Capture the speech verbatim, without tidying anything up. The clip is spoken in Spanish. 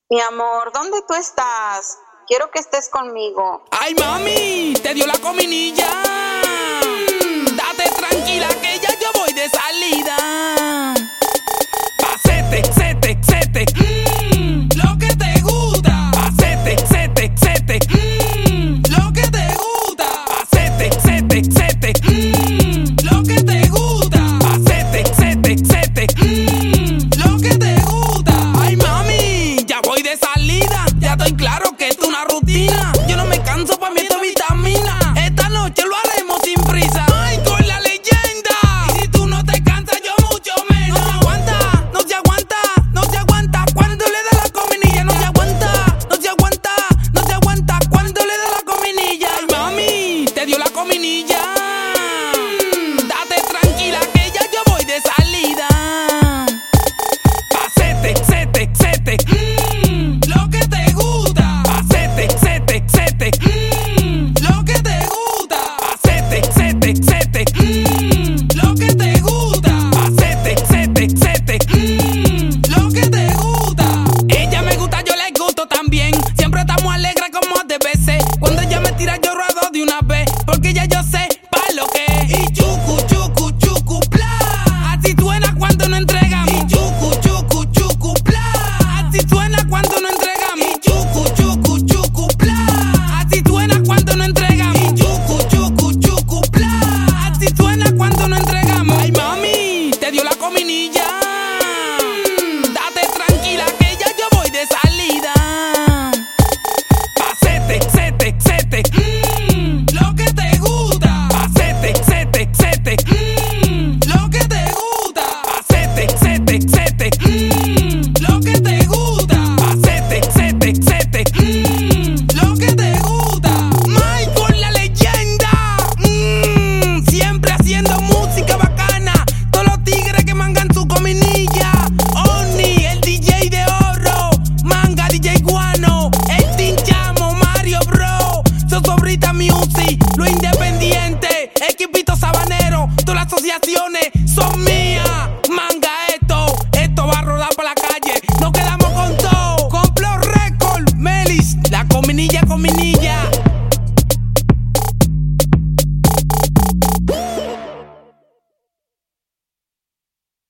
Mi amor, ¿dónde tú estás? Quiero que estés conmigo. ¡Ay, mami! ¡Te dio la cominilla! Mm, date tranquila que ya yo voy de salida. Pasete, sete, sete. Mm, lo que te gusta. Pasete, sete, sete. Mm, lo que te gusta. Pasete, sete, sete. Mm, lo que te gusta. Pasete, sete, sete. Mm, lo que te gusta. ¡Ay, mami! Ya voy de salida. Ya estoy claro que esto es una rutina. Yo no me canso, pa' mí esto es vitamina. Esta noche lo haremos sin prisa. ¡Ay, con la leyenda! Y si tú no te cansas, yo mucho menos. No se aguanta, no se aguanta, no se aguanta. Cuando le da la cominilla, no se aguanta, no se aguanta, no se aguanta. Cuando le da la cominilla. Ay, mami, te dio la cominilla. Mm, date tranquila que ya yo voy de salida. Pasete, sete, sete. Mm, lo que te gusta. Pasete, sete, sete. Mm, lo que te gusta. Pasete, sete, sete. Mm, lo que te gusta. Pasete, sete, sete. Mm, lo que te gusta. Ella me gusta, yo le gusto también. Siempre estamos alegres como de veces. Cuando ella me tira, yo ruedo de una vez. Porque ya yo sé pa' lo que es. Y chucu, chucu, chucu, bla. Así suena cuando no entregamos. Y chucu, chucu, chucu, bla. Así suena cuando no entregamos. Y chucu, chucu, chucu, bla. Así suena cuando no entregamos. Y chucu, chucu, chucu, bla. Así suena cuando no entregamos. Ay, mami, te dio la cominilla. Mm, date tranquila que ya yo voy de salida. Pasete, sete, sete. Mm, lo que te gusta. Pasete, sete, sete. Mm, lo que te gusta. Pasete, sete, sete. Mm, lo que te gusta. Pasete, sete, sete. Mm, lo que te gusta. Michael, la leyenda. Mm, siempre haciendo música bacana. Todos los tigres que mangan su cominilla. Oni, el D J de oro. Manga, D J Guano. El Tinchamo, Mario Bro. Sosobrita Music, lo independiente. Equipito sabanero. Todas las asociaciones.